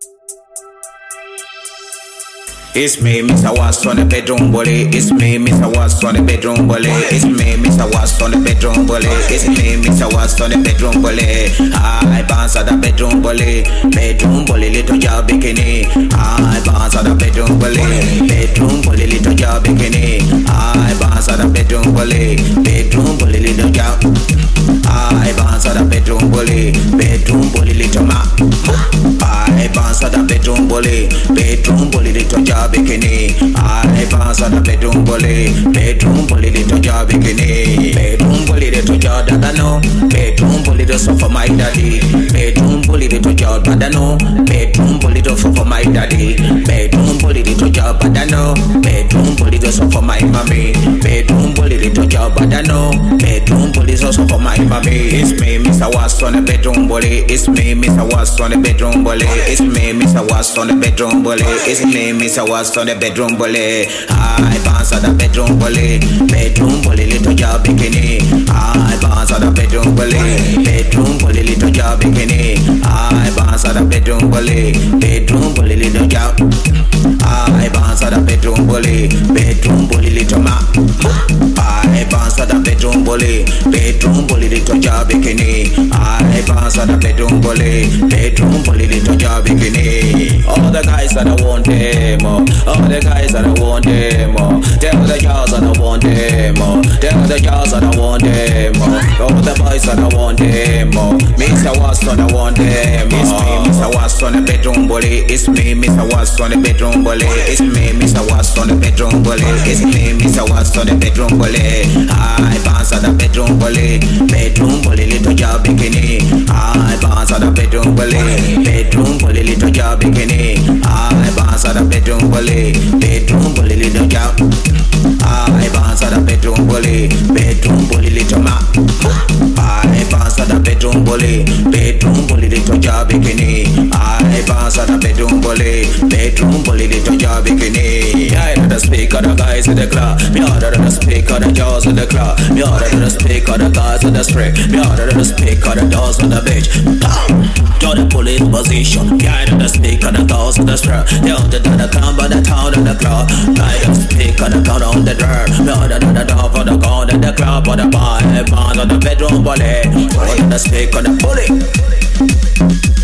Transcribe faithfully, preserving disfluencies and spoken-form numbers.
It's me, Mister Was on the bedroom bully. It's me, Mister Was on the bedroom bully. It's me, Mister Was on the bedroom bully. It's me, Mister Was on the bedroom bully. I bounce at the bedroom bully. Bedroom bully, little job bikini. I bounce at the bedroom bully. Bedroom bully, little job bikini. I bounce at the bedroom bully. Bedroom bully, little job. I bounce at the bedroom bully. Bedroom bully, little ma. I bounce at the bedroom bully. Bedroom bully, little job bikini. I bounce at the bedroom bully. Bedroom bully, little job bikini. Bedroom bully, little job that I know. Bedroom bully, the sofa for my daddy. Bedroom bully, little job but I know. Bedroom bully, the sofa for my daddy. Bedroom bully, little job but I know. Bedroom bully, the sofa for my mommy. Bedroom bully, little job but I know. Bedroom bully, also for my mommy. It's me, Mister Was on the bedroom bully. It's me, Mister Was on the bedroom bully. It's me, Mister Was on the bedroom bully. It's me, Mister Was on the bedroom bully. I bounce at the bedroom bully. Bedroom bully, little job bikini. I bounce at the bedroom bully. Bedroom bully, little job bikini. I bounce at the bedroom bully. Bedroom bully, little job. I bounce at the bedroom bully. Bedroom bully, little ma. I bounce at the bedroom bully. Bedroom bully, little job bikini. I bounce at the bedroom bully. Bedroom bully, little job bikini. All the guys that I want them, all the guys that I want them, tell the girls that I want them, tell the girls that I want them, all the boys that I want them, Mister Was on I want them. It's me, Mister Was on the bedroom bully. It's me, Mister Was on the bedroom bully. It's me, Mister Was on the bedroom bully. It's me, Mister Was on the bedroom bully. I bounce at the bedroom bully. Bedroom bully, little job bikini. I bounce at the bedroom bully. Bedroom bully, little job bikini. I bounce at the bedroom bully. Bedroom bully, little job. I bounce at the bedroom bully. Bedroom bully, little ma. I bounce at the bedroom bully. Bedroom bully, little job bikini. I bounce at the bedroom bully. Bedroom bully, little job bikini. I heard the speaker, the guys in the club. Me order the speaker, the jaws in the club. Me order the speaker, the guys in the spray. Me order the speaker, the doors on the beach. To the police position. Me order the speaker, the doors on the spray. They order the clown by the town and the club. I the speaker, the gun on the dirt. Me order the door for the gun and the club for the bar. I bounce on the bedroom bully. Order the speaker, the bully.